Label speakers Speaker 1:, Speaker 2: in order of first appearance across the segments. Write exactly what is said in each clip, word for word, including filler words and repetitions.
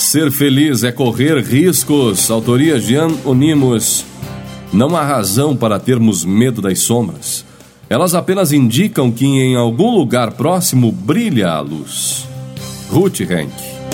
Speaker 1: Ser feliz é correr riscos. Autoria Jean Onimos. Não há razão para termos medo das sombras. Elas apenas indicam que em algum lugar próximo brilha a luz. Ruth Henk.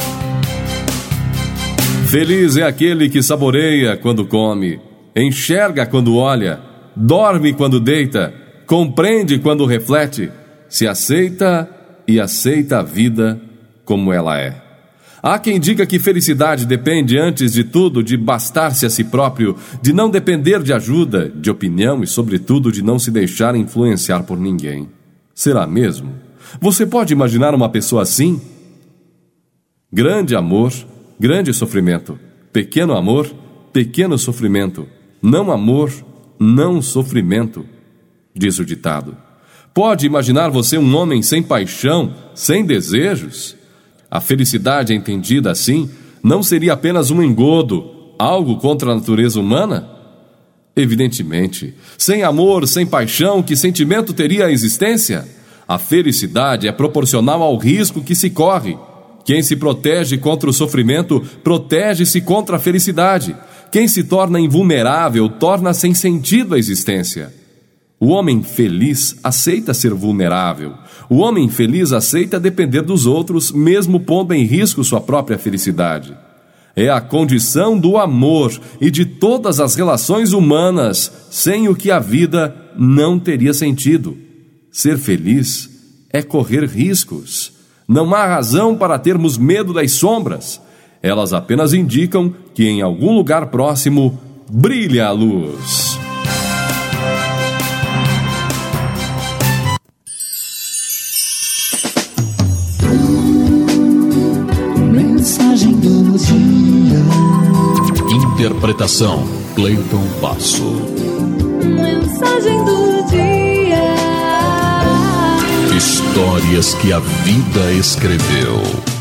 Speaker 1: Feliz é aquele que saboreia quando come, enxerga quando olha, dorme quando deita, compreende quando reflete, se aceita e aceita a vida como ela é. Há quem diga que felicidade depende, antes de tudo, de bastar-se a si próprio, de não depender de ajuda, de opinião e, sobretudo, de não se deixar influenciar por ninguém. Será mesmo? Você pode imaginar uma pessoa assim? Grande amor, grande sofrimento. Pequeno amor, pequeno sofrimento. Não amor, não sofrimento, diz o ditado. Pode imaginar você um homem sem paixão, sem desejos? A felicidade entendida assim não seria apenas um engodo, algo contra a natureza humana? Evidentemente, sem amor, sem paixão, que sentimento teria a existência? A felicidade é proporcional ao risco que se corre. Quem se protege contra o sofrimento, protege-se contra a felicidade. Quem se torna invulnerável, torna sem sentido a existência. O homem feliz aceita ser vulnerável. O homem feliz aceita depender dos outros, mesmo pondo em risco sua própria felicidade. É a condição do amor e de todas as relações humanas, sem o que a vida não teria sentido. Ser feliz é correr riscos. Não há razão para termos medo das sombras. Elas apenas indicam que em algum lugar próximo brilha a luz.
Speaker 2: Mensagem do dia.
Speaker 3: Interpretação: Cleiton Basso.
Speaker 2: Mensagem do dia.
Speaker 3: Histórias que a vida escreveu.